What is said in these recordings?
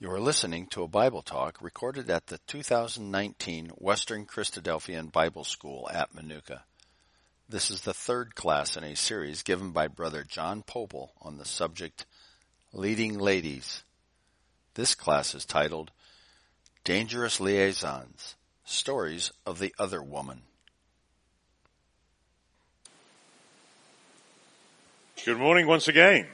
You are listening to a Bible talk recorded at the 2019 Western Christadelphian Bible School at Manuka. This is the third class in a series given by Brother John Popel on the subject Leading Ladies. This class is titled Dangerous Liaisons, Stories of the Other Woman. Good morning once again.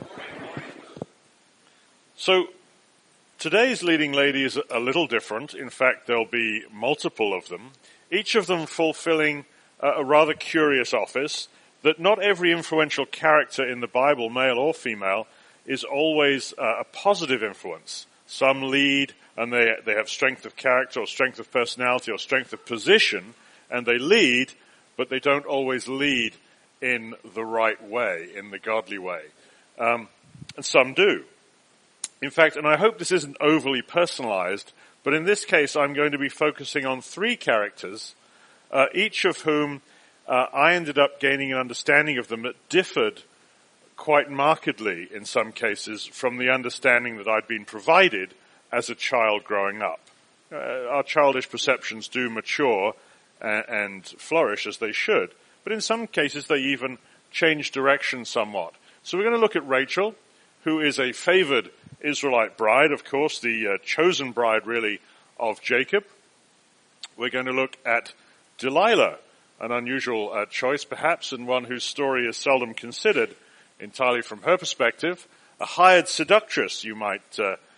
So, today's leading lady is a little different. In fact, there'll be multiple of them, each of them fulfilling a rather curious office that not every influential character in the Bible, male or female, is always a positive influence. Some lead and they have strength of character or strength of personality or strength of position, and they lead, but they don't always lead in the right way, in the godly way. And some do. In fact, and I hope this isn't overly personalized, but in this case I'm going to be focusing on three characters, each of whom I ended up gaining an understanding of them that differed quite markedly in some cases from the understanding that I'd been provided as a child growing up. Our childish perceptions do mature and flourish as they should, but in some cases they even change direction somewhat. So we're going to look at Rachel, who is a favored Israelite bride, of course, the chosen bride, really, of Jacob. We're going to look at Delilah, an unusual choice, perhaps, and one whose story is seldom considered entirely from her perspective. A hired seductress, we might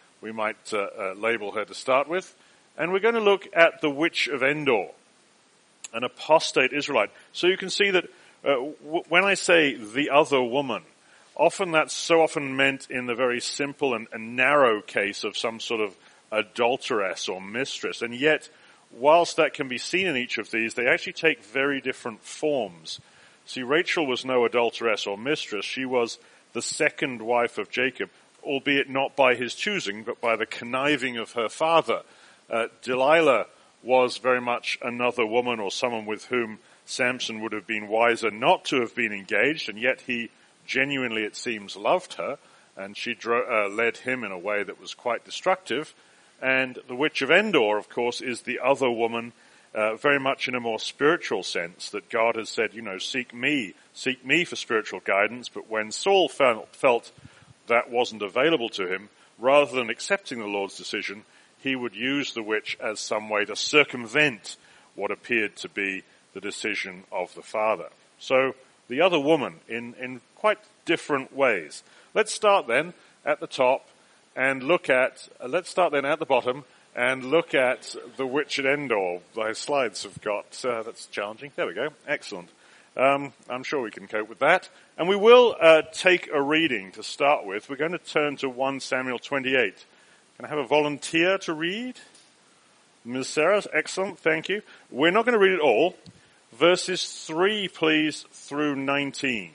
label her to start with. And we're going to look at the witch of Endor, an apostate Israelite. So you can see that when I say the other woman, often that's so often meant in the very simple and narrow case of some sort of adulteress or mistress. And yet, whilst that can be seen in each of these, they actually take very different forms. See, Rachel was no adulteress or mistress. She was the second wife of Jacob, albeit not by his choosing, but by the conniving of her father. Delilah was very much another woman or someone with whom Samson would have been wiser not to have been engaged, and yet he genuinely, it seems, loved her, and she led him in a way that was quite destructive. And the witch of Endor, of course, is the other woman, very much in a more spiritual sense, that God has said, seek me for spiritual guidance. But when Saul felt that wasn't available to him, rather than accepting the Lord's decision, he would use the witch as some way to circumvent what appeared to be the decision of the father. So, the other woman in quite different ways. Let's start then at the top and let's start then at the bottom and look at the witch at Endor. My slides have got, that's challenging. There we go. Excellent. I'm sure we can cope with that. And we will take a reading to start with. We're going to turn to 1 Samuel 28. Can I have a volunteer to read? Ms. Sarah, excellent. Thank you. We're not going to read it all. Verses 3, please, through 19.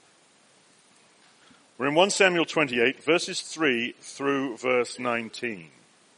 We're in 1 Samuel 28, verses 3 through verse 19.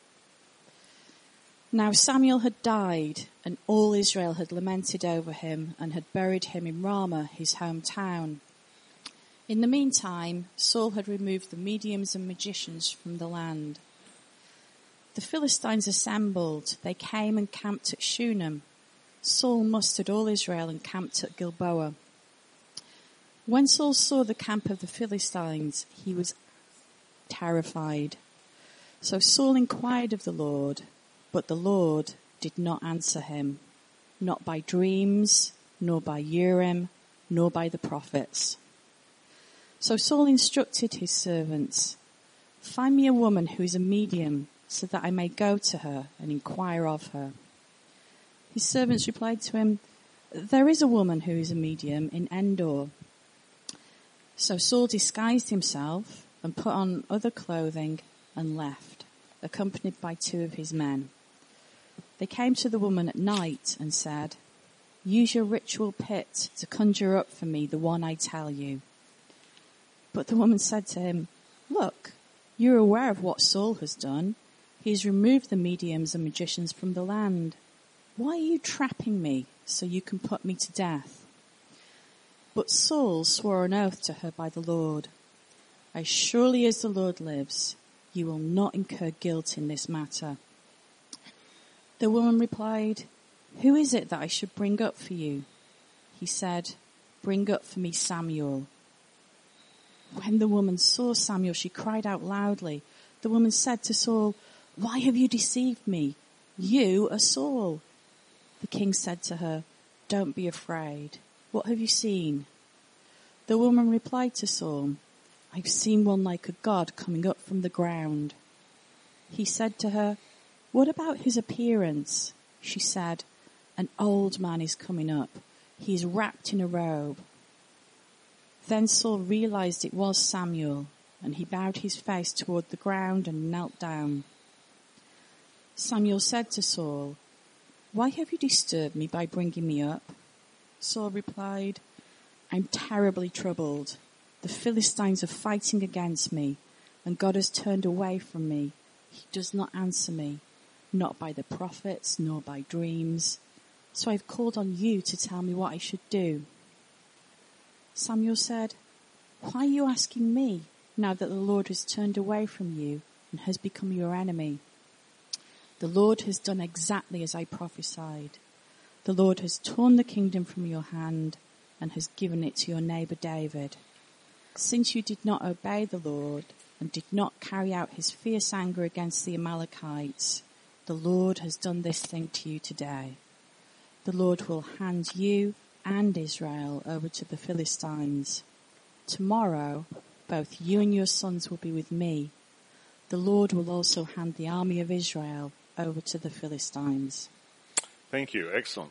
Now Samuel had died, and all Israel had lamented over him and had buried him in Ramah, his hometown. In the meantime, Saul had removed the mediums and magicians from the land. The Philistines assembled. They came and camped at Shunem. Saul mustered all Israel and camped at Gilboa. When Saul saw the camp of the Philistines, he was terrified. So Saul inquired of the Lord, but the Lord did not answer him, not by dreams, nor by Urim, nor by the prophets. So Saul instructed his servants, "Find me a woman who is a medium, so that I may go to her and inquire of her." His servants replied to him, "There is a woman who is a medium in Endor." So Saul disguised himself and put on other clothing and left, accompanied by 2 of his men. They came to the woman at night and said, "Use your ritual pit to conjure up for me the one I tell you." But the woman said to him, "Look, you are aware of what Saul has done. He has removed the mediums and magicians from the land. Why are you trapping me so you can put me to death?" But Saul swore an oath to her by the Lord, "As surely as the Lord lives, You will not incur guilt in this matter." The woman replied, "Who is it that I should bring up for you?" He said, "Bring up for me Samuel." When the woman saw Samuel, she cried out loudly. The woman said to Saul, "Why have you deceived me? You are Saul." The king said to her, "Don't be afraid. What have you seen?" The woman replied to Saul, "I've seen one like a god coming up from the ground." He said to her, "What about his appearance?" She said, "An old man is coming up. He is wrapped in a robe." Then Saul realized it was Samuel, and he bowed his face toward the ground and knelt down. Samuel said to Saul, "Why have you disturbed me by bringing me up?" Saul replied, "I'm terribly troubled. The Philistines are fighting against me, and God has turned away from me. He does not answer me, not by the prophets, nor by dreams. So I've called on you to tell me what I should do." Samuel said, "Why are you asking me, now that the Lord has turned away from you and has become your enemy? The Lord has done exactly as I prophesied. The Lord has torn the kingdom from your hand and has given it to your neighbor David. Since you did not obey the Lord and did not carry out his fierce anger against the Amalekites, the Lord has done this thing to you today. The Lord will hand you and Israel over to the Philistines. Tomorrow, both you and your sons will be with me. The Lord will also hand the army of Israel over to the Philistines." Thank you. Excellent.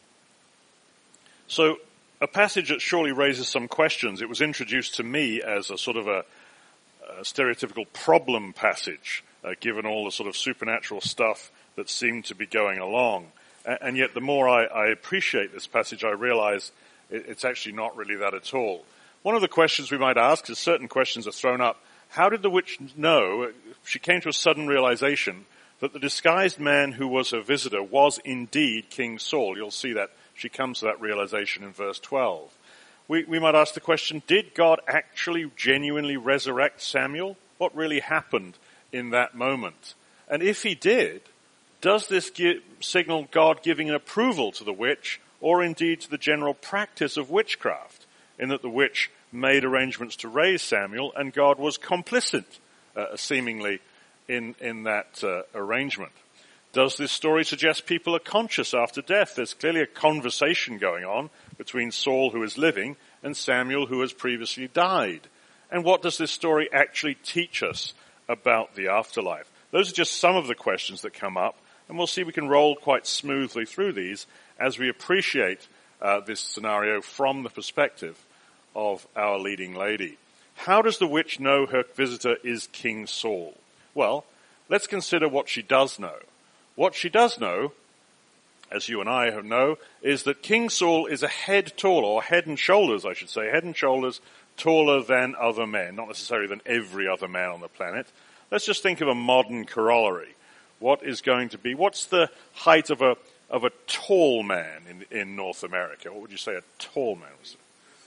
So, a passage that surely raises some questions. It was introduced to me as a sort of a stereotypical problem passage, given all the sort of supernatural stuff that seemed to be going along. And yet the more I appreciate this passage, I realize it's actually not really that at all. One of the questions we might ask, as certain questions are thrown up, how did the witch know? She came to a sudden realization that the disguised man who was her visitor was indeed King Saul. You'll see that she comes to that realization in verse 12. We might ask the question, did God actually genuinely resurrect Samuel? What really happened in that moment? And if he did, does this signal God giving an approval to the witch, or indeed to the general practice of witchcraft, in that the witch made arrangements to raise Samuel and God was complicit, seemingly, in that arrangement? Does this story suggest people are conscious after death? There's clearly a conversation going on between Saul, who is living, and Samuel, who has previously died. And what does this story actually teach us about the afterlife? Those are just some of the questions that come up, and we'll see we can roll quite smoothly through these as we appreciate this scenario from the perspective of our leading lady. How does the witch know her visitor is King Saul? Well, let's consider what she does know. What she does know, as you and I know, is that King Saul is a head taller, or head and shoulders, I should say, head and shoulders taller than other men, not necessarily than every other man on the planet. Let's just think of a modern corollary. What's the height of a tall man in North America? What would you say a tall man was?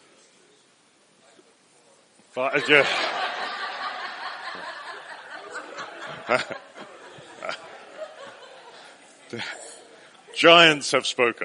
Yeah. Giants have spoken.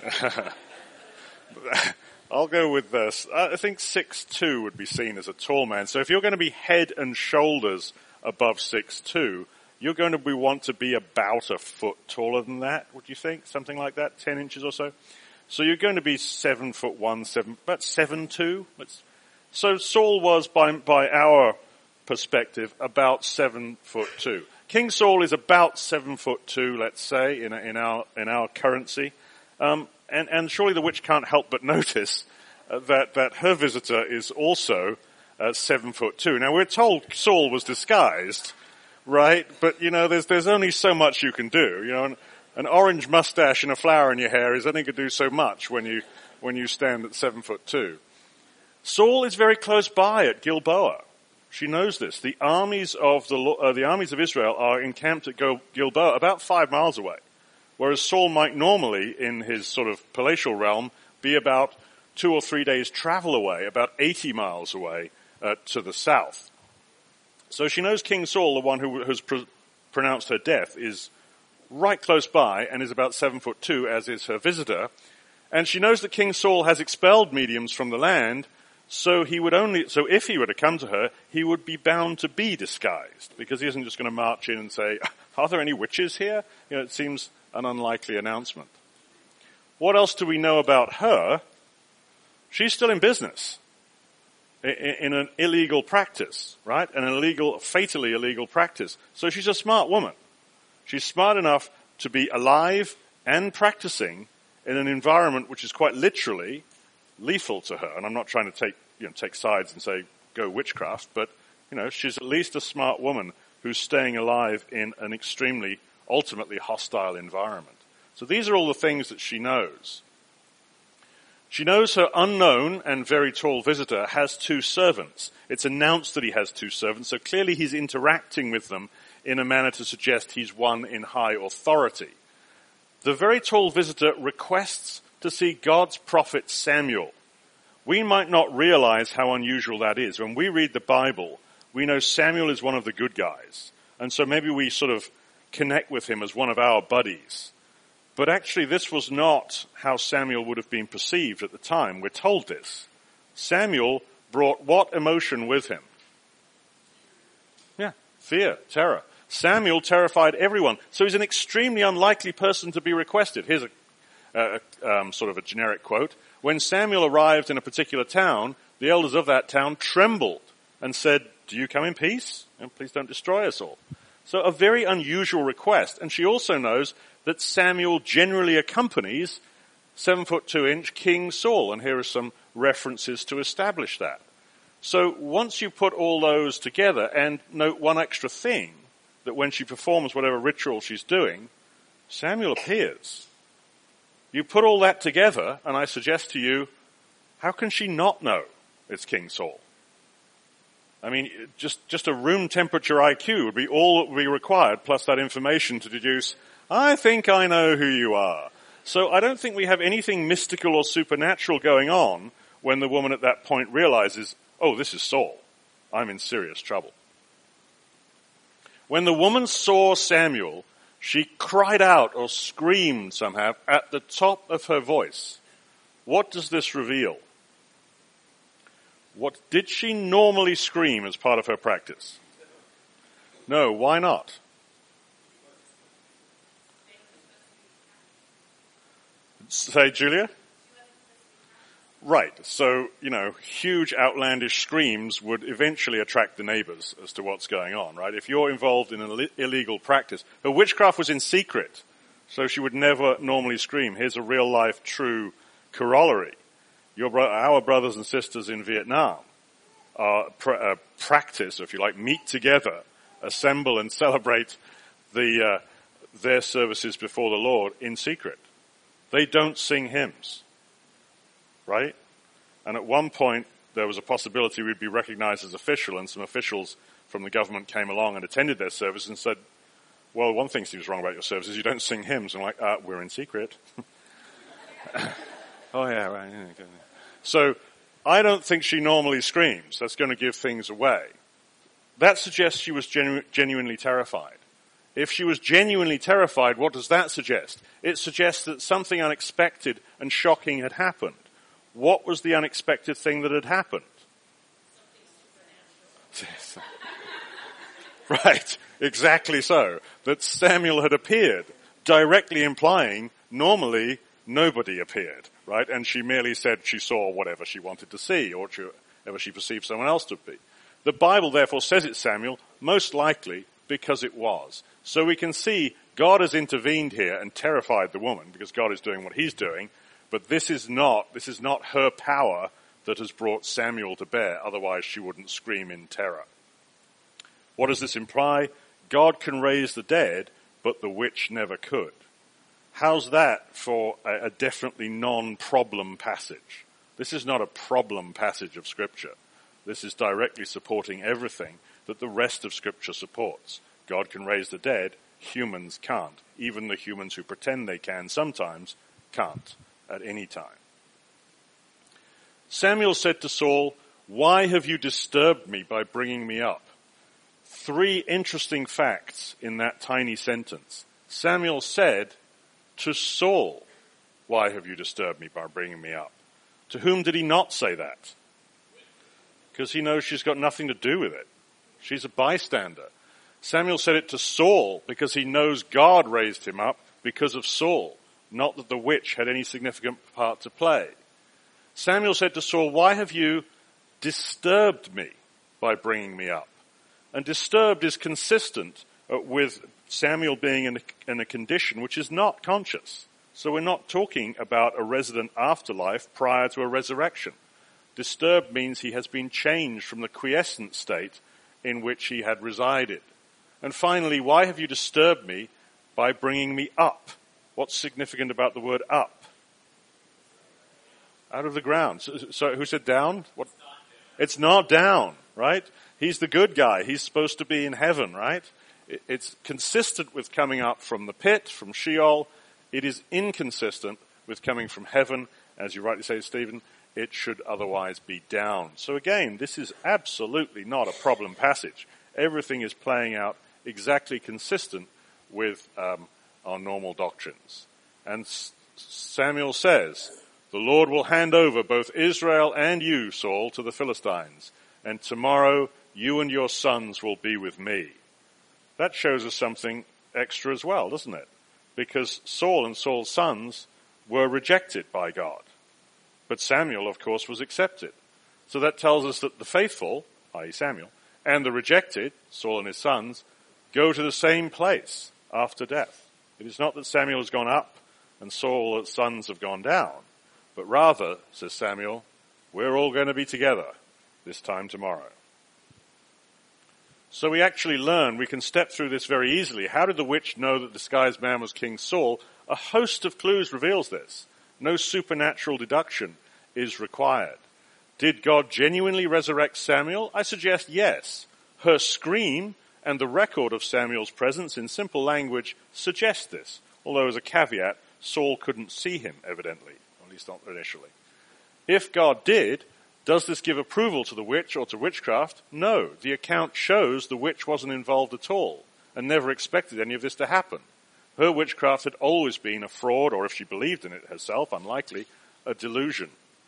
I'll go with this. I think 6'2" would be seen as a tall man. So if you're going to be head and shoulders above 6'2", you're going to want to be about a foot taller than that, would you think? Something like that, 10 inches or so. So you're going to be 7'1", about 7'2". So Saul was, by our perspective, about 7'2". King Saul is about 7'2", let's say, in our currency. And surely the witch can't help but notice that her visitor is also 7'2". Now we're told Saul was disguised, right? But there's only so much you can do. An orange mustache and a flower in your hair is only going to do so much when you stand at 7'2". Saul is very close by at Gilboa. She knows this. The armies of Israel are encamped at Gilboa, about 5 miles away, whereas Saul might normally, in his sort of palatial realm, be about 2 or 3 days travel away, about 80 miles away to the south. So she knows King Saul, the one who has pronounced her death, is right close by and is about 7'2", as is her visitor. And she knows that King Saul has expelled mediums from the land, so if he were to come to her, he would be bound to be disguised, because he isn't just going to march in and say, "Are there any witches here?" It seems an unlikely announcement. What else do we know about her? She's still in business, in an illegal practice, right? Fatally illegal practice. So she's a smart woman. She's smart enough to be alive and practicing in an environment which is quite literally lethal to her. And I'm not trying to take sides and say, go witchcraft, but, she's at least a smart woman who's staying alive in an extremely, ultimately hostile environment. So these are all the things that she knows. She knows her unknown and very tall visitor has 2 servants. It's announced that he has 2 servants, so clearly he's interacting with them in a manner to suggest he's one in high authority. The very tall visitor requests to see God's prophet Samuel. We might not realize how unusual that is. When we read the Bible, we know Samuel is one of the good guys. And so maybe we sort of connect with him as one of our buddies. But actually this was not how Samuel would have been perceived at the time. We're told this. Samuel brought what emotion with him? Yeah, fear, terror. Samuel terrified everyone. So he's an extremely unlikely person to be requested. Here's sort of a generic quote. When Samuel arrived in a particular town, the elders of that town trembled and said, "Do you come in peace? And please don't destroy us all." So a very unusual request. And she also knows that Samuel generally accompanies 7'2" King Saul. And here are some references to establish that. So once you put all those together, and note one extra thing, that when she performs whatever ritual she's doing, Samuel appears. You put all that together, and I suggest to you, how can she not know it's King Saul? I mean, just a room temperature IQ would be all that would be required, plus that information to deduce, I think I know who you are. So I don't think we have anything mystical or supernatural going on when the woman at that point realizes, oh, this is Saul. I'm in serious trouble. When the woman saw Samuel, she cried out or screamed somehow at the top of her voice. What does this reveal? What did she normally scream as part of her practice? No, why not? Say, Julia? Right. So, huge outlandish screams would eventually attract the neighbors as to what's going on, right? If you're involved in an illegal practice. Her witchcraft was in secret, so she would never normally scream. Here's a real life true corollary. Our brothers and sisters in Vietnam practice, or if you like, meet together, assemble and celebrate their services before the Lord in secret. They don't sing hymns. Right? And at one point, there was a possibility we'd be recognized as official, and some officials from the government came along and attended their service and said, well, one thing seems wrong about your services, you don't sing hymns. I'm like, we're in secret. Oh, yeah, right. So I don't think she normally screams. That's going to give things away. That suggests she was genuinely terrified. If she was genuinely terrified, what does that suggest? It suggests that something unexpected and shocking had happened. What was the unexpected thing that had happened? Right, exactly so. That Samuel had appeared, directly implying normally nobody appeared, right? And she merely said she saw whatever she wanted to see, or whatever she perceived someone else to be. The Bible therefore says it's Samuel, most likely because it was. So we can see God has intervened here and terrified the woman, because God is doing what he's doing. But this is not her power that has brought Samuel to bear. Otherwise, she wouldn't scream in terror. What does this imply? God can raise the dead, but the witch never could. How's that for a definitely non-problem passage? This is not a problem passage of Scripture. This is directly supporting everything that the rest of Scripture supports. God can raise the dead, humans can't. Even the humans who pretend they can sometimes can't. At any time. Samuel said to Saul, "Why have you disturbed me by bringing me up? three interesting facts in that tiny sentence. Samuel said to Saul, "Why have you disturbed me by bringing me up?" To whom did he not say that? Because he knows she's got nothing to do with it. She's a bystander. Samuel said it to Saul because he knows God raised him up because of Saul, not that the witch had any significant part to play. Samuel said to Saul, "Why have you disturbed me by bringing me up?" And disturbed is consistent with Samuel being in a condition which is not conscious. So we're not talking about a resident afterlife prior to a resurrection. Disturbed means he has been changed from the quiescent state in which he had resided. And finally, why have you disturbed me by bringing me up? What's significant about the word up? Out of the ground. So who said down? What? It's not down, right? He's the good guy. He's supposed to be in heaven, right? It's consistent with coming up from the pit, from Sheol. It is inconsistent with coming from heaven. As you rightly say, Stephen, it should otherwise be down. So again, this is absolutely not a problem passage. Everything is playing out exactly consistent with our normal doctrines. And Samuel says, "The Lord will hand over both Israel and you, Saul, to the Philistines, and tomorrow you and your sons will be with me." That shows us something extra as well, doesn't it? Because Saul and Saul's sons were rejected by God. But Samuel, of course, was accepted. So that tells us that the faithful, i.e. Samuel, and the rejected, Saul and his sons, go to the same place after death. It is not that Samuel has gone up and Saul's sons have gone down, but rather, says Samuel, we're all going to be together this time tomorrow. So we actually learn, we can step through this very easily. How did the witch know that the disguised man was King Saul? A host of clues reveals this. No supernatural deduction is required. Did God genuinely resurrect Samuel? I suggest yes. Her scream and the record of Samuel's presence in simple language suggest this. Although as a caveat, Saul couldn't see him, evidently, at least not initially. If God did, does this give approval to the witch or to witchcraft? No. The account shows the witch wasn't involved at all and never expected any of this to happen. Her witchcraft had always been a fraud, or if she believed in it herself, unlikely, a delusion.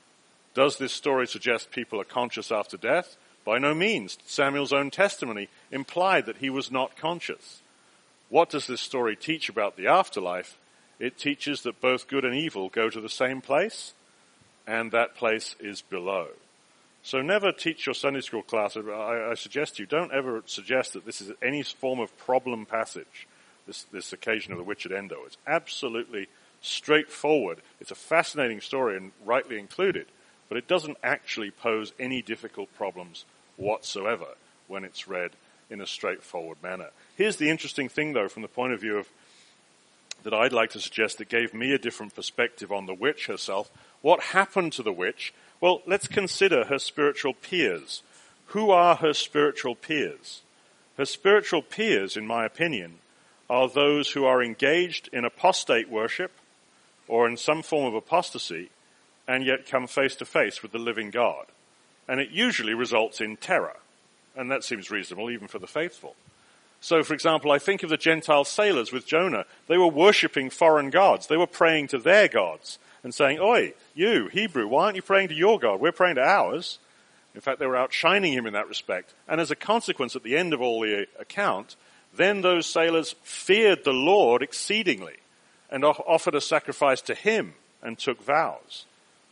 Does this story suggest people are conscious after death? By no means. Samuel's own testimony implied that he was not conscious. What does this story teach about the afterlife? It teaches that both good and evil go to the same place, and that place is below. So never teach your Sunday school class. I suggest you don't ever suggest that this is any form of problem passage, this occasion of the witch at Endor. It's absolutely straightforward. It's a fascinating story and rightly included, but it doesn't actually pose any difficult problems whatsoever when it's read in a straightforward manner. Here's the interesting thing, though, from the point of view of that I'd like to suggest that gave me a different perspective on the witch herself. What happened to the witch? Well, let's consider her spiritual peers. Who are her spiritual peers? Her spiritual peers, in my opinion, are those who are engaged in apostate worship or in some form of apostasy and yet come face to face with the living God. And it usually results in terror. And that seems reasonable even for the faithful. So, for example, I think of the Gentile sailors with Jonah. They were worshipping foreign gods. They were praying to their gods and saying, "Oi, you, Hebrew, why aren't you praying to your God? We're praying to ours." In fact, they were outshining him in that respect. And as a consequence, at the end of all the account, then those sailors feared the Lord exceedingly and offered a sacrifice to him and took vows.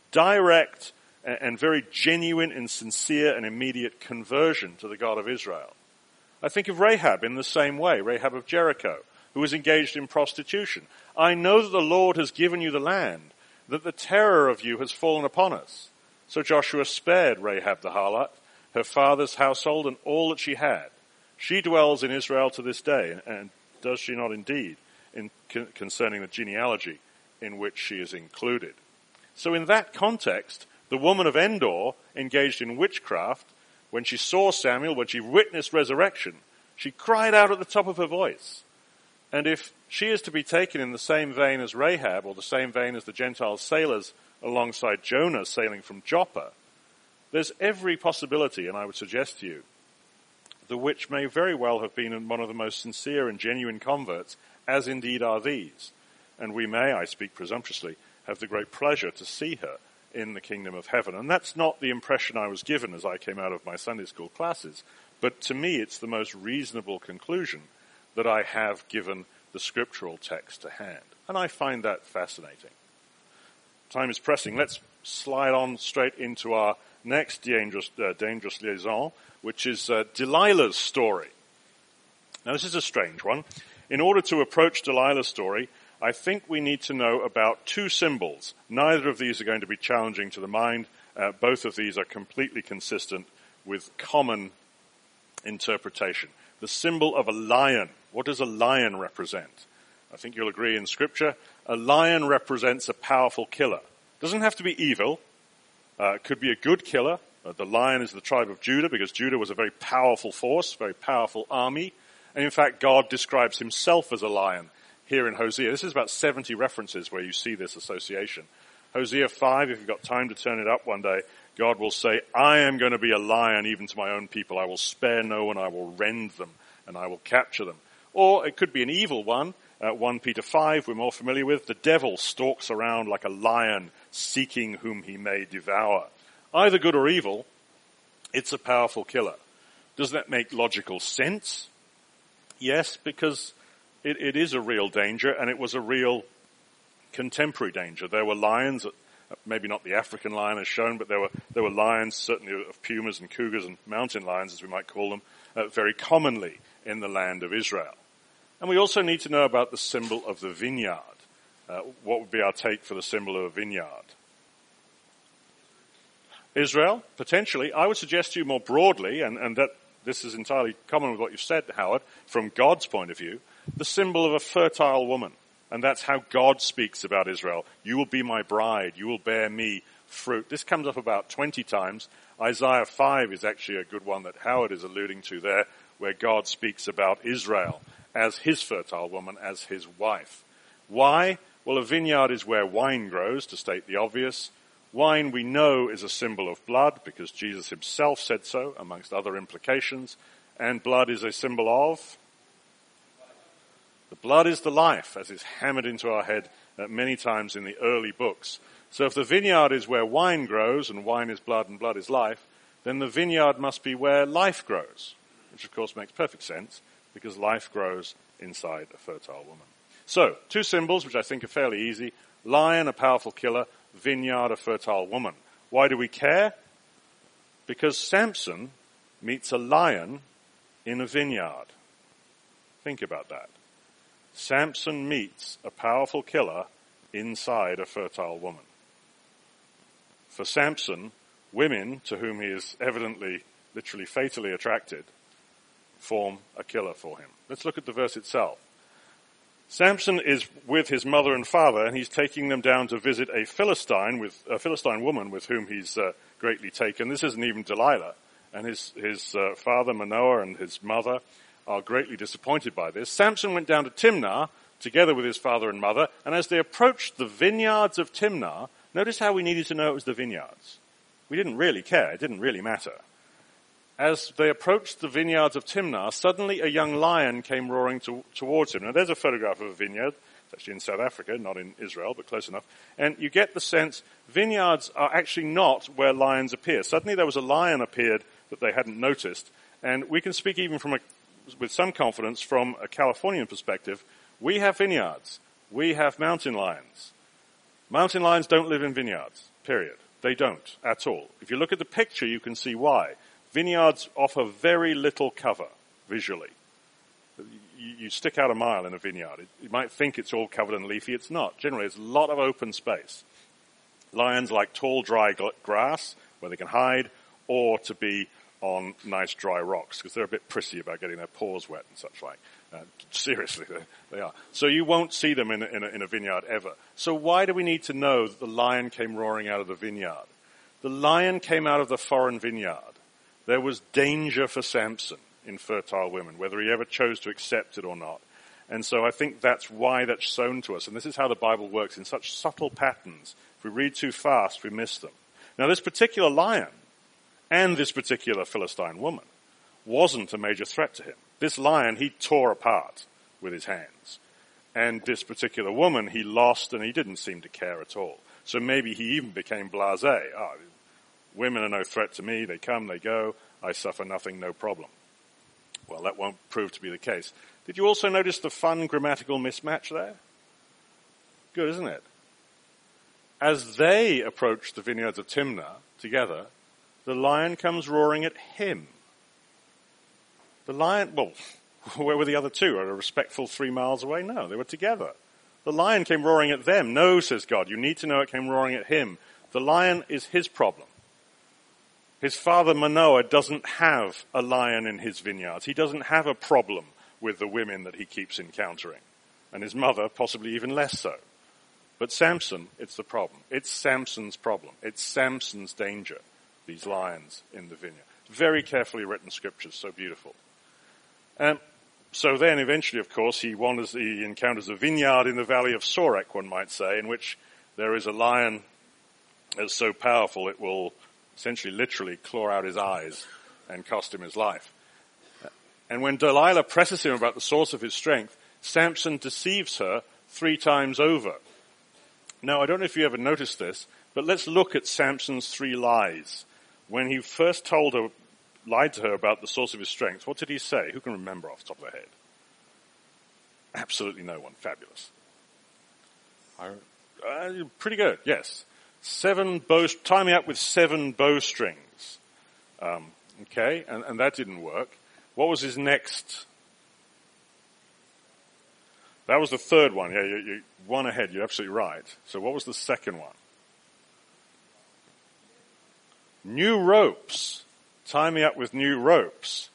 Direct and very genuine and sincere and immediate conversion to the God of Israel. I think of Rahab in the same way, Rahab of Jericho, who was engaged in prostitution. "I know that the Lord has given you the land, that the terror of you has fallen upon us." So Joshua spared Rahab the harlot, her father's household, and all that she had. She dwells in Israel to this day, and does she not indeed, concerning the genealogy in which she is included. So in that context, the woman of Endor, engaged in witchcraft, when she saw Samuel, when she witnessed resurrection, she cried out at the top of her voice. And if she is to be taken in the same vein as Rahab, or the same vein as the Gentile sailors alongside Jonah sailing from Joppa, there's every possibility, and I would suggest to you, the witch may very well have been one of the most sincere and genuine converts, as indeed are these. And we may, I speak presumptuously, have the great pleasure to see her in the kingdom of heaven. And that's not the impression I was given as I came out of my Sunday school classes, but to me it's the most reasonable conclusion that I have given the scriptural text to hand. And I find that fascinating. Time is pressing. Let's slide on straight into our next dangerous liaison, which is Delilah's story. Now, this is a strange one. In order to approach Delilah's story, I think we need to know about two symbols. Neither of these are going to be challenging to the mind. Both of these are completely consistent with common interpretation. The symbol of a lion. What does a lion represent? I think you'll agree in Scripture, a lion represents a powerful killer. Doesn't have to be evil. Could be a good killer. The lion is the tribe of Judah because Judah was a very powerful force, very powerful army. And in fact, God describes himself as a lion here in Hosea. This is about 70 references where you see this association. Hosea 5, if you've got time to turn it up one day, God will say, I am going to be a lion even to my own people. I will spare no one. I will rend them and I will capture them. Or it could be an evil one. 1 Peter 5, we're more familiar with. The devil stalks around like a lion seeking whom he may devour. Either good or evil, it's a powerful killer. Does that make logical sense? Yes, because it is a real danger, and it was a real contemporary danger. There were lions, maybe not the African lion as shown, but there were lions, certainly of pumas and cougars and mountain lions, as we might call them, very commonly in the land of Israel. And we also need to know about the symbol of the vineyard. What would be our take for the symbol of a vineyard? Israel, potentially. I would suggest to you more broadly, and that this is entirely common with what you've said, Howard, from God's point of view, the symbol of a fertile woman. And that's how God speaks about Israel. You will be my bride. You will bear me fruit. This comes up about 20 times. Isaiah 5 is actually a good one that Howard is alluding to there, where God speaks about Israel as his fertile woman, as his wife. Why? Well, a vineyard is where wine grows, to state the obvious. Wine, we know, is a symbol of blood, because Jesus himself said so, amongst other implications. And blood is a symbol of? The blood is the life, as is hammered into our head many times in the early books. So if the vineyard is where wine grows, and wine is blood and blood is life, then the vineyard must be where life grows, which of course makes perfect sense, because life grows inside a fertile woman. So, two symbols, which I think are fairly easy. Lion, a powerful killer. Vineyard, a fertile woman. Why do we care? Because Samson meets a lion in a vineyard. Think about that. Samson meets a powerful killer inside a fertile woman. For Samson, women, to whom he is evidently, literally fatally attracted, form a killer for him. Let's look at the verse itself. Samson is with his mother and father, and he's taking them down to visit a Philistine woman with whom he's greatly taken. This isn't even Delilah, and his father Manoah and his mother are greatly disappointed by this. Samson went down to Timnah together with his father and mother, and as they approached the vineyards of Timnah, notice how we needed to know it was the vineyards. We didn't really care; it didn't really matter. As they approached the vineyards of Timnah, suddenly a young lion came roaring towards him. Now, there's a photograph of a vineyard. It's actually in South Africa, not in Israel, but close enough. And you get the sense vineyards are actually not where lions appear. Suddenly there was a lion appeared that they hadn't noticed. And we can speak even with some confidence from a Californian perspective. We have vineyards. We have mountain lions. Mountain lions don't live in vineyards, period. They don't at all. If you look at the picture, you can see why. Vineyards offer very little cover visually. You stick out a mile in a vineyard. You might think it's all covered and leafy. It's not. Generally, it's a lot of open space. Lions like tall, dry grass where they can hide, or to be on nice, dry rocks, because they're a bit prissy about getting their paws wet and such like. Seriously, they are. So you won't see them in a vineyard ever. So why do we need to know that the lion came roaring out of the vineyard? The lion came out of the foreign vineyard. There was danger for Samson in fertile women, whether he ever chose to accept it or not. And so I think that's why that's shown to us. And this is how the Bible works in such subtle patterns. If we read too fast, we miss them. Now, this particular lion and this particular Philistine woman wasn't a major threat to him. This lion he tore apart with his hands. And this particular woman he lost, and he didn't seem to care at all. So maybe he even became blasé. Women are no threat to me. They come, they go. I suffer nothing, no problem. Well, that won't prove to be the case. Did you also notice the fun grammatical mismatch there? Good, isn't it? As they approach the vineyards of Timnah together, the lion comes roaring at him. The lion, well, where were the other two? At a respectful 3 miles away? No, they were together. The lion came roaring at them. No, says God, you need to know it came roaring at him. The lion is his problem. His father Manoah doesn't have a lion in his vineyards. He doesn't have a problem with the women that he keeps encountering. And his mother possibly even less so. But Samson, it's the problem. It's Samson's problem. It's Samson's danger, these lions in the vineyard. Very carefully written scriptures, so beautiful. So then eventually, of course, he encounters a vineyard in the valley of Sorek, one might say, in which there is a lion that's so powerful it will essentially literally claw out his eyes and cost him his life. And when Delilah presses him about the source of his strength, Samson deceives her 3 times over. Now, I don't know if you ever noticed this, but let's look at Samson's 3 lies. When he first lied to her about the source of his strength, what did he say? Who can remember off the top of their head? Absolutely no one. Fabulous. Pretty good, yes. Tie me up with 7 bowstrings. Okay, and that didn't work. What was his next? That was the third one. Yeah, you one ahead. You're absolutely right. So what was the second one? New ropes. Tie me up with new ropes.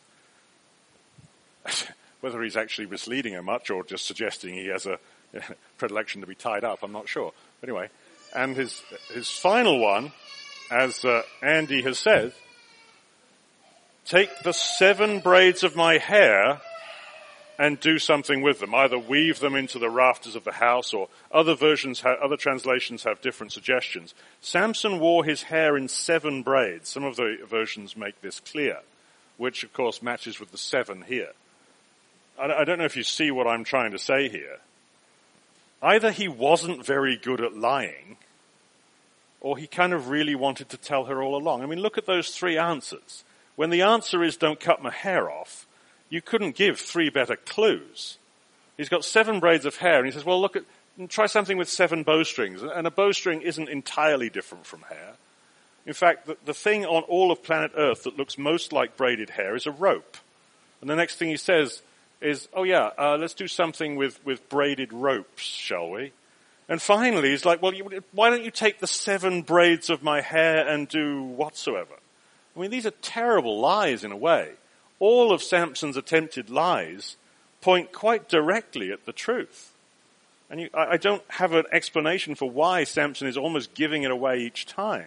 Whether he's actually misleading her much or just suggesting he has a predilection to be tied up, I'm not sure. Anyway, and his final one, as Andy has said, take the 7 braids of my hair and do something with them. Either weave them into the rafters of the house, or other translations have different suggestions. Samson wore his hair in 7 braids. Some of the versions make this clear, which of course matches with the 7 here. I don't know if you see what I'm trying to say here. Either he wasn't very good at lying, or he kind of really wanted to tell her all along. I mean, look at those 3 answers. When the answer is don't cut my hair off, you couldn't give 3 better clues. He's got 7 braids of hair, and he says, well, try something with 7 bowstrings. And a bowstring isn't entirely different from hair. In fact, the thing on all of planet Earth that looks most like braided hair is a rope. And the next thing he says is, let's do something with braided ropes, shall we? And finally, he's like, well, why don't you take the 7 braids of my hair and do whatsoever? I mean, these are terrible lies in a way. All of Samson's attempted lies point quite directly at the truth. And I don't have an explanation for why Samson is almost giving it away each time.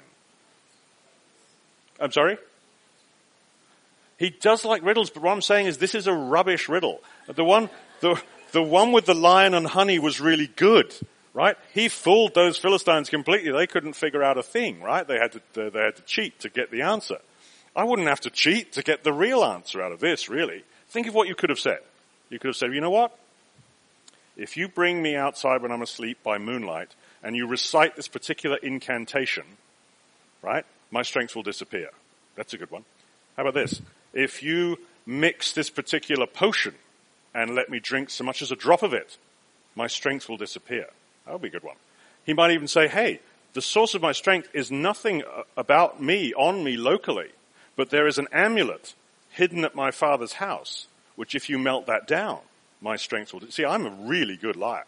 I'm sorry? He does like riddles, but what I'm saying is this is a rubbish riddle. The one with the lion and honey was really good, right? He fooled those Philistines completely. They couldn't figure out a thing, right? They had to cheat to get the answer. I wouldn't have to cheat to get the real answer out of this, really. Think of what you could have said. You could have said, you know what? If you bring me outside when I'm asleep by moonlight and you recite this particular incantation, right, my strength will disappear. That's a good one. How about this? If you mix this particular potion and let me drink so much as a drop of it, my strength will disappear. That would be a good one. He might even say, hey, the source of my strength is nothing about me, on me locally, but there is an amulet hidden at my father's house, which if you melt that down, my strength will... See, I'm a really good liar.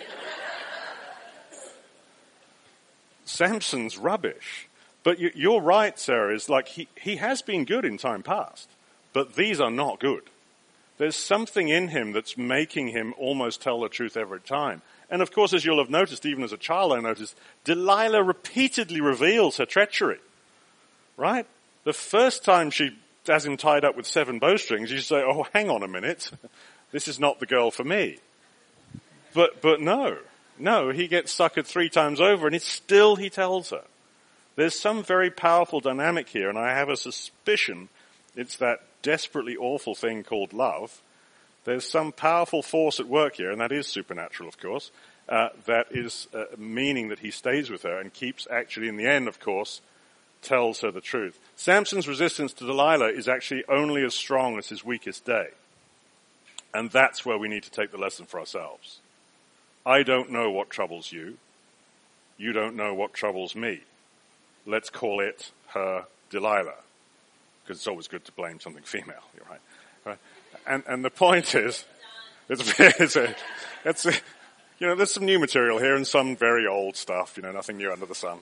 Samson's rubbish. But you're right, Sarah, is like he has been good in time past, but these are not good. There's something in him that's making him almost tell the truth every time. And of course, as you'll have noticed, even as a child I noticed, Delilah repeatedly reveals her treachery. Right? The first time she has him tied up with 7 bowstrings, you say, oh, hang on a minute. This is not the girl for me. But no, he gets suckered 3 times over and he tells her. There's some very powerful dynamic here, and I have a suspicion it's that desperately awful thing called love, there's some powerful force at work here, and that is supernatural, of course, that is meaning that he stays with her and keeps actually, in the end, of course, tells her the truth. Samson's resistance to Delilah is actually only as strong as his weakest day. And that's where we need to take the lesson for ourselves. I don't know what troubles you. You don't know what troubles me. Let's call it her Delilah. Because it's always good to blame something female. You're right. And the point is, there's some new material here and some very old stuff, nothing new under the sun.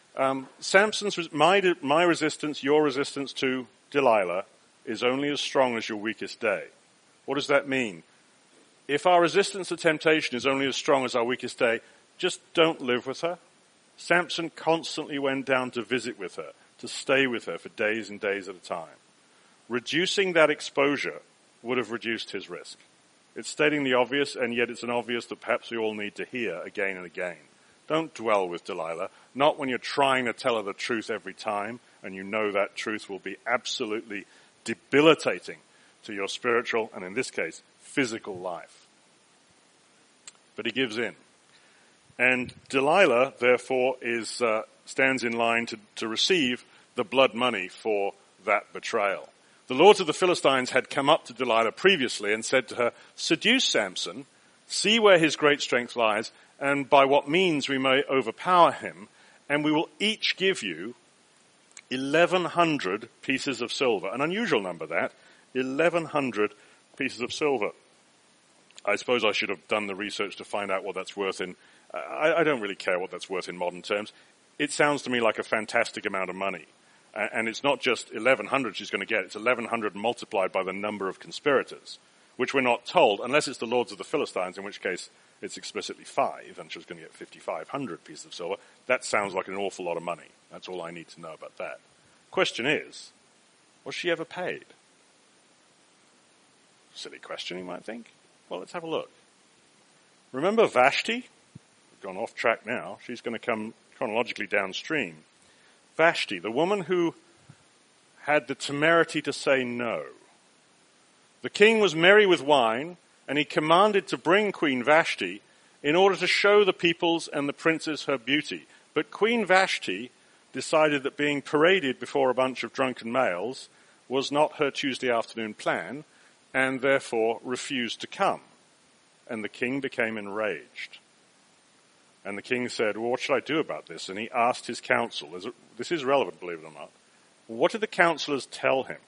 My resistance, your resistance to Delilah is only as strong as your weakest day. What does that mean? If our resistance to temptation is only as strong as our weakest day, just don't live with her. Samson constantly went down to visit with her, to stay with her for days and days at a time. Reducing that exposure would have reduced his risk. It's stating the obvious, and yet it's an obvious that perhaps we all need to hear again and again. Don't dwell with Delilah, not when you're trying to tell her the truth every time, and you know that truth will be absolutely debilitating to your spiritual, and in this case, physical life. But he gives in. And Delilah, therefore, stands in line to receive the blood money for that betrayal. The lords of the Philistines had come up to Delilah previously and said to her, "Seduce Samson, see where his great strength lies, and by what means we may overpower him, and we will each give you 1,100 pieces of silver." An unusual number, that. 1,100 pieces of silver. I suppose I should have done the research to find out what that's worth in... I don't really care what that's worth in modern terms. It sounds to me like a fantastic amount of money. And it's not just 1,100 she's going to get, it's 1,100 multiplied by the number of conspirators, which we're not told, unless it's the lords of the Philistines, in which case it's explicitly 5, and she's going to get 5,500 pieces of silver. That sounds like an awful lot of money. That's all I need to know about that. Question is, was she ever paid? Silly question, you might think. Well, let's have a look. Remember Vashti? We've gone off track now. She's going to come chronologically downstream. Vashti, the woman who had the temerity to say no. The king was merry with wine, and he commanded to bring Queen Vashti in order to show the peoples and the princes her beauty. But Queen Vashti decided that being paraded before a bunch of drunken males was not her Tuesday afternoon plan, and therefore refused to come. And the king became enraged. And the king said, "Well, what should I do about this?" And he asked his council. This is relevant, believe it or not. What did the counselors tell him?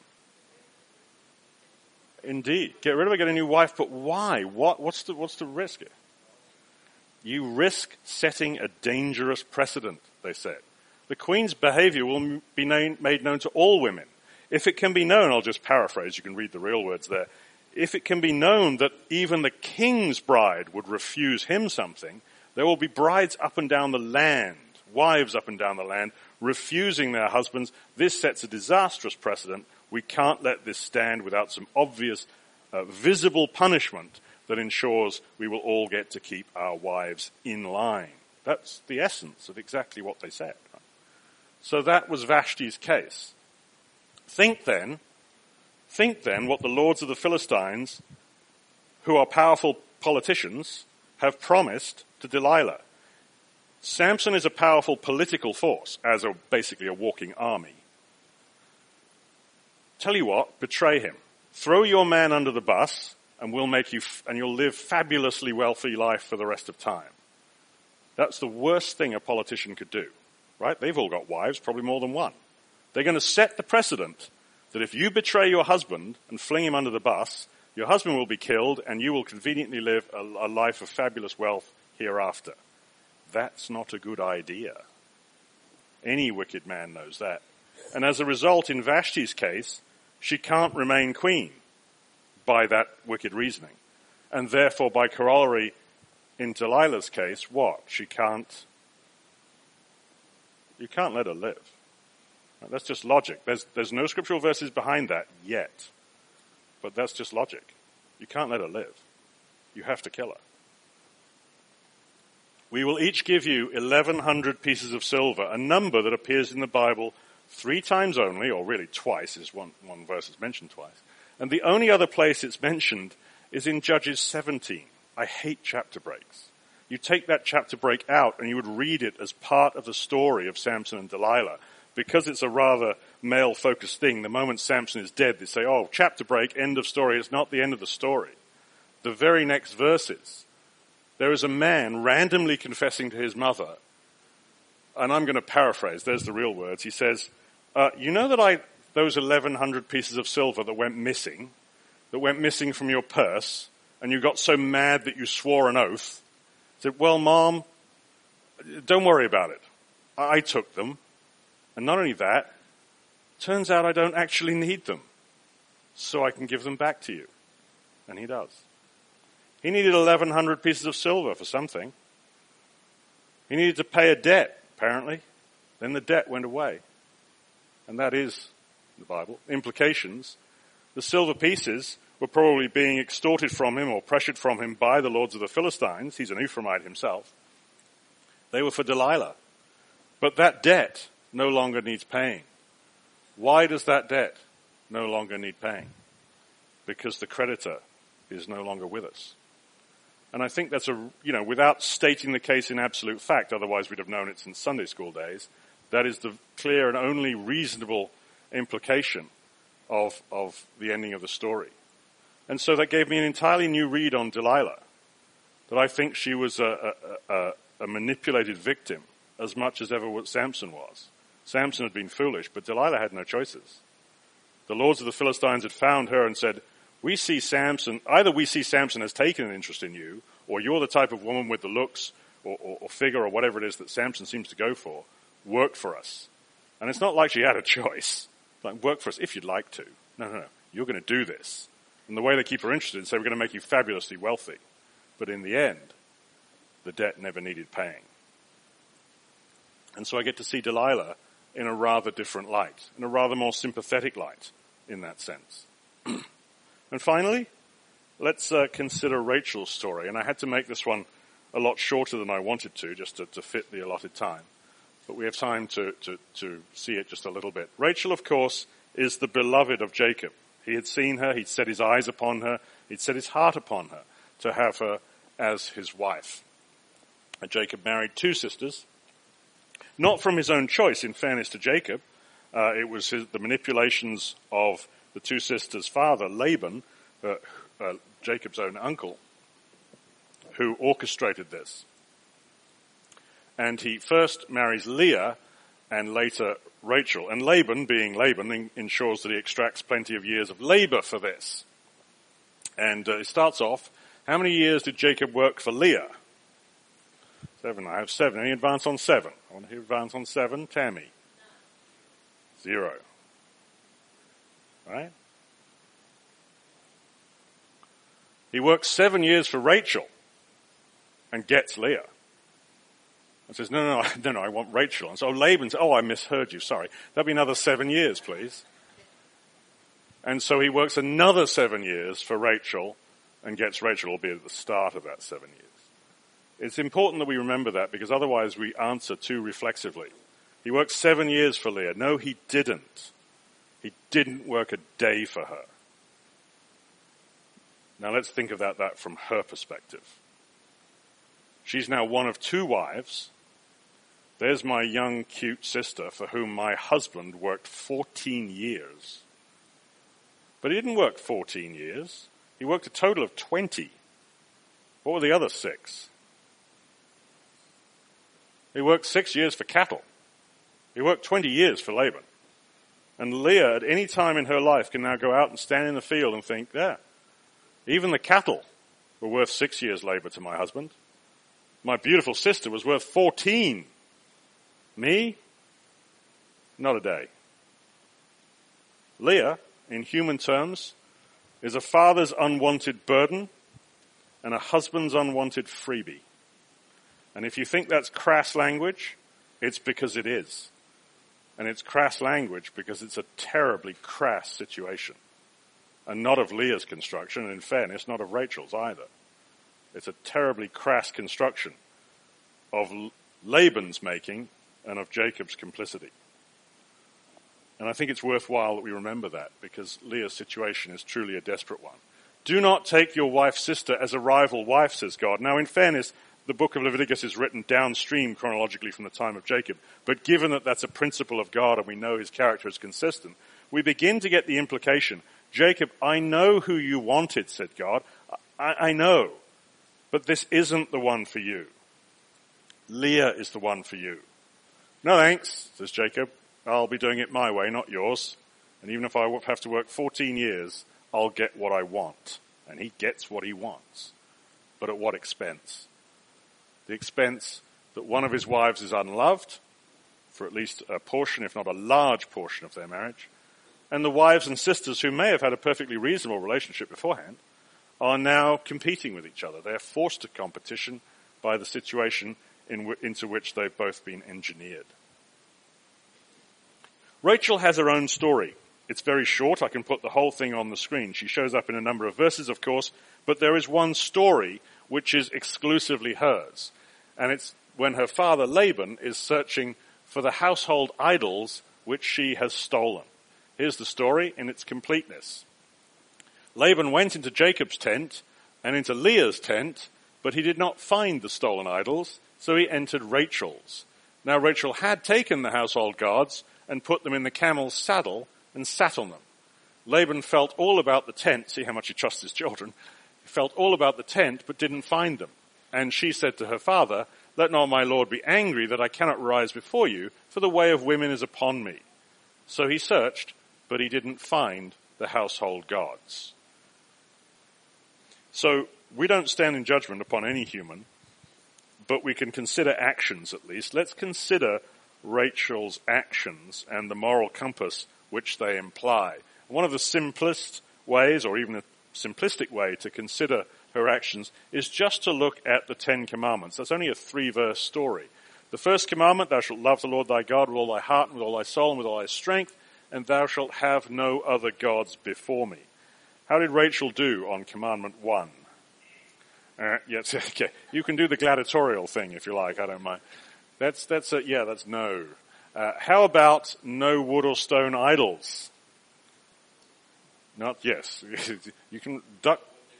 Indeed. Get rid of her, get a new wife, but why? What's the risk? You risk setting a dangerous precedent, they said. The queen's behavior will be made known to all women. If it can be known, I'll just paraphrase, you can read the real words there. If it can be known that even the king's bride would refuse him something, there will be brides up and down the land, wives up and down the land, refusing their husbands. This sets a disastrous precedent. We can't let this stand without some obvious, visible punishment that ensures we will all get to keep our wives in line. That's the essence of exactly what they said. So that was Vashti's case. Think then what the lords of the Philistines, who are powerful politicians, have promised to Delilah. Samson is a powerful political force, as basically a walking army. Tell you what, betray him. Throw your man under the bus, and you'll live fabulously wealthy life for the rest of time. That's the worst thing a politician could do, right? They've all got wives, probably more than one. They're going to set the precedent that if you betray your husband and fling him under the bus, your husband will be killed and you will conveniently live a life of fabulous wealth hereafter. That's not a good idea. Any wicked man knows that. And as a result, in Vashti's case, she can't remain queen by that wicked reasoning. And therefore, by corollary, in Delilah's case, what? You can't let her live. That's just logic. There's no scriptural verses behind that yet. But that's just logic. You can't let her live. You have to kill her. We will each give you 1,100 pieces of silver, a number that appears in the Bible 3 times only, or really twice, is one verse is mentioned twice. And the only other place it's mentioned is in Judges 17. I hate chapter breaks. You take that chapter break out and you would read it as part of the story of Samson and Delilah. Because it's a rather male-focused thing, the moment Samson is dead, they say, oh, chapter break, end of story. It's not the end of the story. The very next verses, there is a man randomly confessing to his mother, and I'm going to paraphrase, there's the real words. He says, you know that those 1,100 pieces of silver that went missing from your purse, and you got so mad that you swore an oath, said, well, Mom, don't worry about it. I took them. And not only that, turns out I don't actually need them, so I can give them back to you. And he does. He needed 1,100 pieces of silver for something. He needed to pay a debt, apparently. Then the debt went away. And that is the Bible. Implications. The silver pieces were probably being extorted from him or pressured from him by the lords of the Philistines. He's an Ephraimite himself. They were for Delilah. But that debt no longer needs paying. Why does that debt no longer need paying? Because the creditor is no longer with us. And I think that's without stating the case in absolute fact, otherwise we'd have known it since Sunday school days, that is the clear and only reasonable implication of the ending of the story. And so that gave me an entirely new read on Delilah, that I think she was a manipulated victim as much as ever what Samson was. Samson had been foolish, but Delilah had no choices. The lords of the Philistines had found her and said, either we see Samson has taken an interest in you, or you're the type of woman with the looks or figure or whatever it is that Samson seems to go for, work for us. And it's not like she had a choice. Like, work for us if you'd like to. No. You're going to do this. And the way they keep her interested is say, we're going to make you fabulously wealthy. But in the end, the debt never needed paying. And so I get to see Delilah in a rather different light, in a rather more sympathetic light in that sense. And finally, let's consider Rachel's story. And I had to make this one a lot shorter than I wanted to, just to fit the allotted time. But we have time to see it just a little bit. Rachel, of course, is the beloved of Jacob. He had seen her, he'd set his eyes upon her, he'd set his heart upon her to have her as his wife. And Jacob married 2 sisters, not from his own choice, in fairness to Jacob. It was the manipulations of the 2 sisters' father, Laban, Jacob's own uncle, who orchestrated this. And he first marries Leah and later Rachel. And Laban, being Laban, ensures that he extracts plenty of years of labor for this. And it starts off, how many years did Jacob work for Leah? 7. I have 7. Any advance on 7? I want to hear advance on 7. Tammy? 0. Right? He works 7 years for Rachel and gets Leah. And says, no, I want Rachel. And so Laban says, I misheard you, sorry. That'll be another 7 years, please. And so he works another 7 years for Rachel and gets Rachel, albeit at the start of that 7 years. It's important that we remember that because otherwise we answer too reflexively. He worked 7 years for Leah. No, he didn't. He didn't work a day for her. Now let's think of that from her perspective. She's now one of 2 wives. There's my young, cute sister for whom my husband worked 14 years. But he didn't work 14 years. He worked a total of 20. What were the other 6? He worked 6 years for cattle. He worked 20 years for Laban. And Leah, at any time in her life, can now go out and stand in the field and think, even the cattle were worth 6 years' labor to my husband. My beautiful sister was worth 14. Me? Not a day. Leah, in human terms, is a father's unwanted burden and a husband's unwanted freebie. And if you think that's crass language, it's because it is. And it's crass language because it's a terribly crass situation. And not of Leah's construction, and in fairness, not of Rachel's either. It's a terribly crass construction of Laban's making and of Jacob's complicity. And I think it's worthwhile that we remember that, because Leah's situation is truly a desperate one. Do not take your wife's sister as a rival wife, says God. Now, in fairness, the book of Leviticus is written downstream chronologically from the time of Jacob. But given that that's a principle of God and we know his character is consistent, we begin to get the implication. Jacob, I know who you wanted, said God. I know. But this isn't the one for you. Leah is the one for you. No thanks, says Jacob. I'll be doing it my way, not yours. And even if I have to work 14 years, I'll get what I want. And he gets what he wants. But at what expense? The expense that one of his wives is unloved, for at least a portion, if not a large portion of their marriage, and the wives and sisters who may have had a perfectly reasonable relationship beforehand are now competing with each other. They are forced to competition by the situation into which they've both been engineered. Rachel has her own story. It's very short. I can put the whole thing on the screen. She shows up in a number of verses, of course, but there is one story which is exclusively hers. And it's when her father Laban is searching for the household idols which she has stolen. Here's the story in its completeness. Laban went into Jacob's tent and into Leah's tent, but he did not find the stolen idols, so he entered Rachel's. Now Rachel had taken the household gods and put them in the camel's saddle and sat on them. Laban felt all about the tent, see how much he trusts his children, he felt all about the tent but didn't find them. And she said to her father, let not my lord be angry that I cannot rise before you, for the way of women is upon me. So he searched, but he didn't find the household gods. So we don't stand in judgment upon any human, but we can consider actions at least. Let's consider Rachel's actions and the moral compass which they imply. One of the simplest ways, or even a simplistic way to consider her actions, is just to look at the 10 Commandments. That's only a 3-verse story. The first commandment, thou shalt love the Lord thy God with all thy heart and with all thy soul and with all thy strength, and thou shalt have no other gods before me. How did Rachel do on commandment 1? Yes, okay. You can do the gladiatorial thing if you like, I don't mind. That's no. How about no wood or stone idols? Not, yes. You can duck.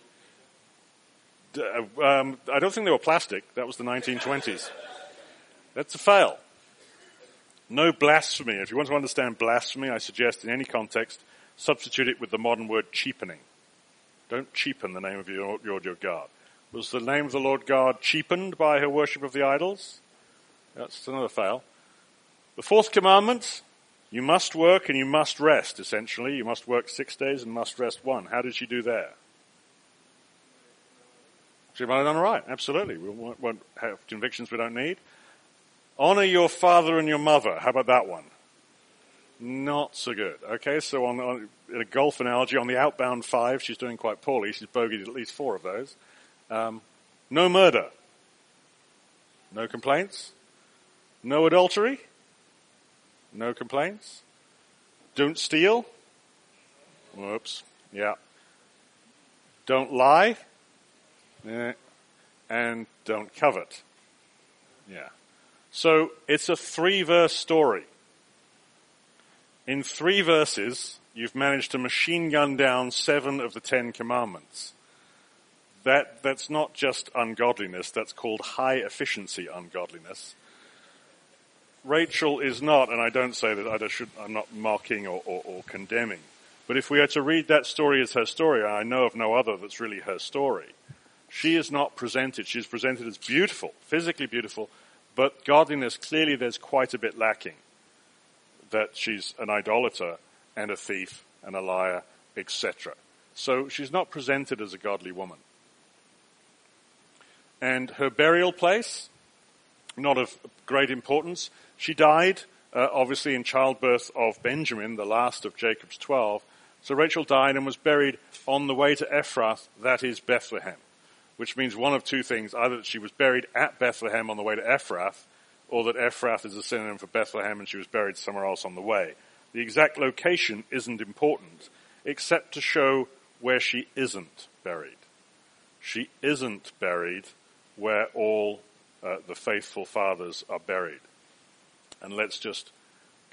I don't think they were plastic. That was the 1920s. That's a fail. No blasphemy. If you want to understand blasphemy, I suggest in any context, substitute it with the modern word cheapening. Don't cheapen the name of your God. Was the name of the Lord God cheapened by her worship of the idols? That's another fail. The 4th commandment, you must work and you must rest, essentially. You must work 6 days and must rest 1. How did she do there? She might have done right, absolutely. We won't have convictions we don't need. Honor your father and your mother. How about that one? Not so good. Okay, so in a golf analogy, on the outbound 5, she's doing quite poorly. She's bogeyed at least 4 of those. No murder. No complaints. No adultery. No complaints. Don't steal. Whoops. Yeah. Don't lie. And don't covet. Yeah. So it's a 3-verse story. In 3 verses, you've managed to machine gun down 7 of the 10 commandments. That's not just ungodliness, that's called high efficiency ungodliness. Rachel is not, and I don't say that I'm not mocking or condemning, but if we are to read that story as her story, I know of no other that's really her story. She is not presented. She's presented as beautiful, physically beautiful, but godliness, clearly there's quite a bit lacking. That she's an idolater and a thief and a liar, etc. So she's not presented as a godly woman. And her burial place, not of great importance. She died, obviously, in childbirth of Benjamin, the last of Jacob's 12. So Rachel died and was buried on the way to Ephrath, that is Bethlehem, which means one of 2 things. Either that she was buried at Bethlehem on the way to Ephrath, or that Ephrath is a synonym for Bethlehem and she was buried somewhere else on the way. The exact location isn't important, except to show where she isn't buried. She isn't buried where all the faithful fathers are buried. And let's just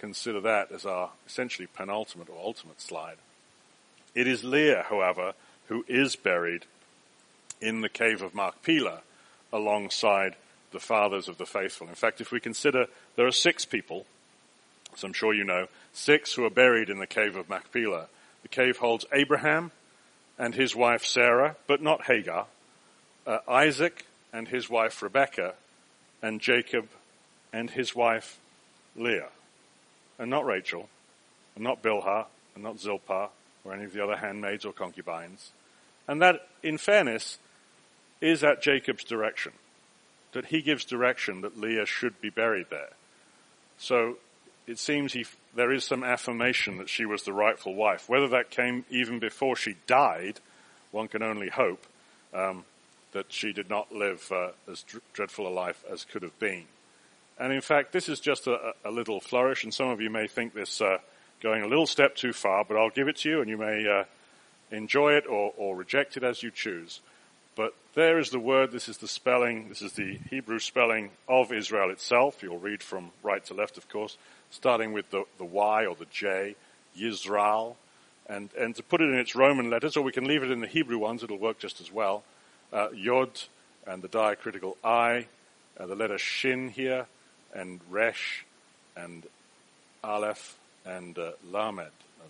consider that as our essentially penultimate or ultimate slide. It is Leah, however, who is buried in the cave of Machpelah alongside the fathers of the faithful. In fact, if we consider there are 6 people, as I'm sure you know, 6 who are buried in the cave of Machpelah. The cave holds Abraham and his wife Sarah, but not Hagar, Isaac and his wife Rebekah, and Jacob and his wife Leah, and not Rachel, and not Bilhah, and not Zilpah, or any of the other handmaids or concubines. And that, in fairness, is at Jacob's direction, that he gives direction that Leah should be buried there. So it seems there is some affirmation that she was the rightful wife. Whether that came even before she died, one can only hope that she did not live as dreadful a life as could have been. And in fact, this is just a little flourish, and some of you may think this going a little step too far, but I'll give it to you, and you may enjoy it or reject it as you choose. But there is the word, this is the spelling, this is the Hebrew spelling of Israel itself. You'll read from right to left, of course, starting with the Y or the J, Yisrael, and to put it in its Roman letters, or we can leave it in the Hebrew ones, it'll work just as well. Yod and the diacritical I, the letter Shin here, and Resh, and Aleph, and Lamed,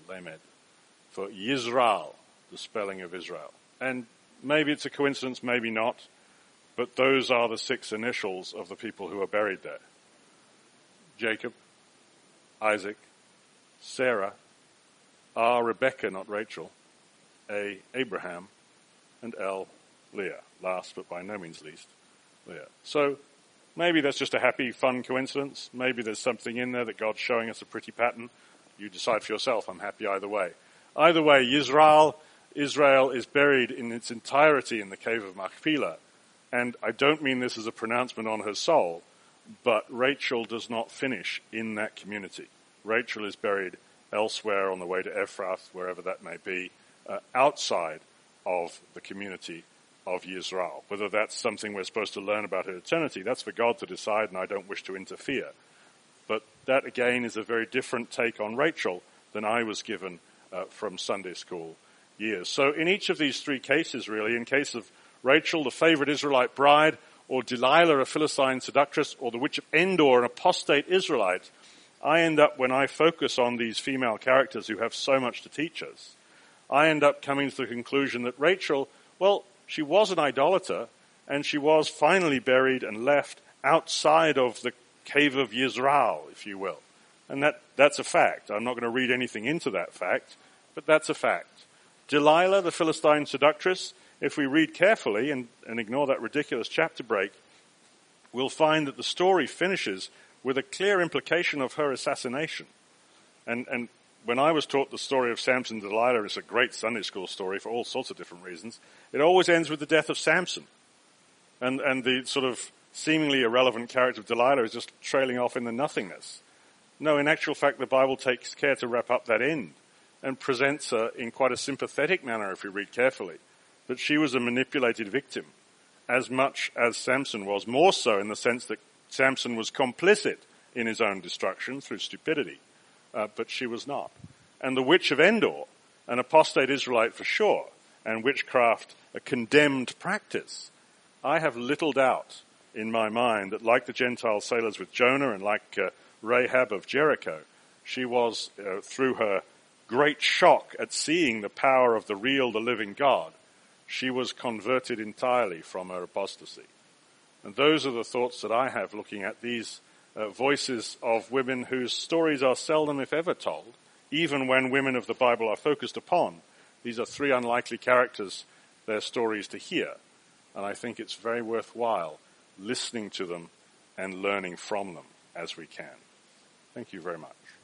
for Yisrael, the spelling of Israel. And maybe it's a coincidence, maybe not, but those are the 6 initials of the people who are buried there. Jacob, Isaac, Sarah, R, Rebekah, not Rachel, A, Abraham, and L, Leah. Last, but by no means least, Leah. So maybe that's just a happy, fun coincidence. Maybe there's something in there that God's showing us a pretty pattern. You decide for yourself. I'm happy either way. Either way, Israel is buried in its entirety in the cave of Machpelah. And I don't mean this as a pronouncement on her soul, but Rachel does not finish in that community. Rachel is buried elsewhere on the way to Ephrath, wherever that may be, outside of the community of Yisrael. Whether that's something we're supposed to learn about her eternity, that's for God to decide, and I don't wish to interfere. But that, again, is a very different take on Rachel than I was given from Sunday school years. So in each of these 3 cases, really, in case of Rachel, the favorite Israelite bride, or Delilah, a Philistine seductress, or the witch of Endor, an apostate Israelite, I end up, when I focus on these female characters who have so much to teach us, I end up coming to the conclusion that Rachel, well, she was an idolater, and she was finally buried and left outside of the cave of Yisrael, if you will. And that's a fact. I'm not going to read anything into that fact, but that's a fact. Delilah, the Philistine seductress, if we read carefully and ignore that ridiculous chapter break, we'll find that the story finishes with a clear implication of her assassination. And when I was taught the story of Samson and Delilah, it's a great Sunday school story for all sorts of different reasons. It always ends with the death of Samson. And the sort of seemingly irrelevant character of Delilah is just trailing off in the nothingness. No, in actual fact, the Bible takes care to wrap up that end and presents her in quite a sympathetic manner, if you read carefully, that she was a manipulated victim, as much as Samson was, more so in the sense that Samson was complicit in his own destruction through stupidity, but she was not. And the witch of Endor, an apostate Israelite for sure, and witchcraft a condemned practice, I have little doubt in my mind that, like the Gentile sailors with Jonah and like Rahab of Jericho, she was, through her great shock at seeing the power of the real, the living God, she was converted entirely from her apostasy. And those are the thoughts that I have looking at these voices of women whose stories are seldom, if ever, told, even when women of the Bible are focused upon. These are 3 unlikely characters, their stories to hear. And I think it's very worthwhile listening to them and learning from them as we can. Thank you very much.